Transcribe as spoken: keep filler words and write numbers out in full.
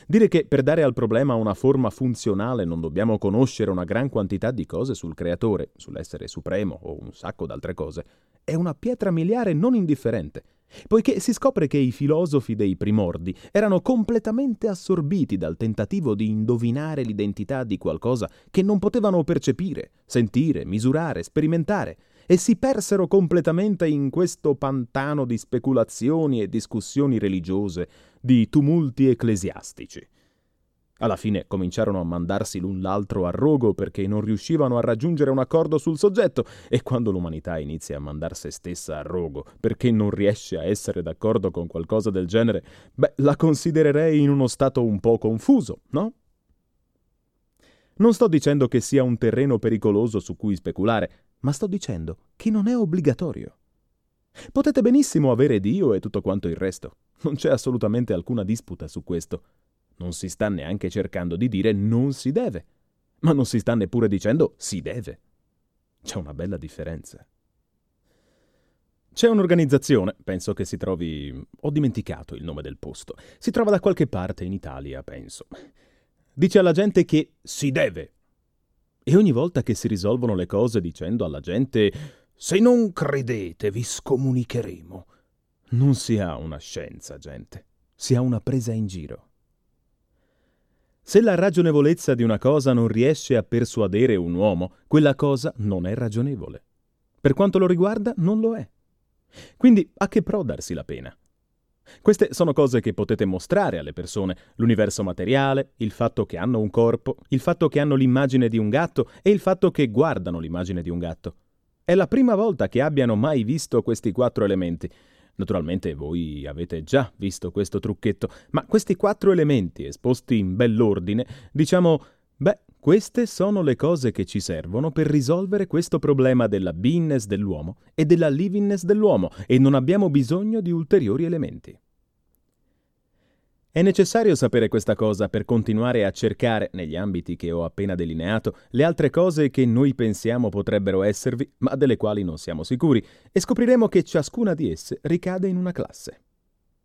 Dire che per dare al problema una forma funzionale non dobbiamo conoscere una gran quantità di cose sul creatore, sull'essere supremo o un sacco d'altre cose, è una pietra miliare non indifferente, poiché si scopre che i filosofi dei primordi erano completamente assorbiti dal tentativo di indovinare l'identità di qualcosa che non potevano percepire, sentire, misurare, sperimentare, e si persero completamente in questo pantano di speculazioni e discussioni religiose, di tumulti ecclesiastici. Alla fine cominciarono a mandarsi l'un l'altro a rogo perché non riuscivano a raggiungere un accordo sul soggetto, e quando l'umanità inizia a mandar se stessa a rogo perché non riesce a essere d'accordo con qualcosa del genere, beh, la considererei in uno stato un po' confuso, no? Non sto dicendo che sia un terreno pericoloso su cui speculare, ma sto dicendo che non è obbligatorio. Potete benissimo avere Dio e tutto quanto il resto. Non c'è assolutamente alcuna disputa su questo. Non si sta neanche cercando di dire non si deve, ma non si sta neppure dicendo si deve. C'è una bella differenza. C'è un'organizzazione, penso che si trovi... ho dimenticato il nome del posto. Si trova da qualche parte in Italia, penso. Dice alla gente che si deve. E ogni volta che si risolvono le cose dicendo alla gente «Se non credete, vi scomunicheremo», non si ha una scienza, gente. Si ha una presa in giro. Se la ragionevolezza di una cosa non riesce a persuadere un uomo, quella cosa non è ragionevole. Per quanto lo riguarda, non lo è. Quindi a che pro darsi la pena? Queste sono cose che potete mostrare alle persone: l'universo materiale, il fatto che hanno un corpo, il fatto che hanno l'immagine di un gatto e il fatto che guardano l'immagine di un gatto. È la prima volta che abbiano mai visto questi quattro elementi. Naturalmente voi avete già visto questo trucchetto, ma questi quattro elementi esposti in bell'ordine, diciamo, beh, queste sono le cose che ci servono per risolvere questo problema della beingness dell'uomo e della livingness dell'uomo, e non abbiamo bisogno di ulteriori elementi. È necessario sapere questa cosa per continuare a cercare, negli ambiti che ho appena delineato, le altre cose che noi pensiamo potrebbero esservi, ma delle quali non siamo sicuri, e scopriremo che ciascuna di esse ricade in una classe.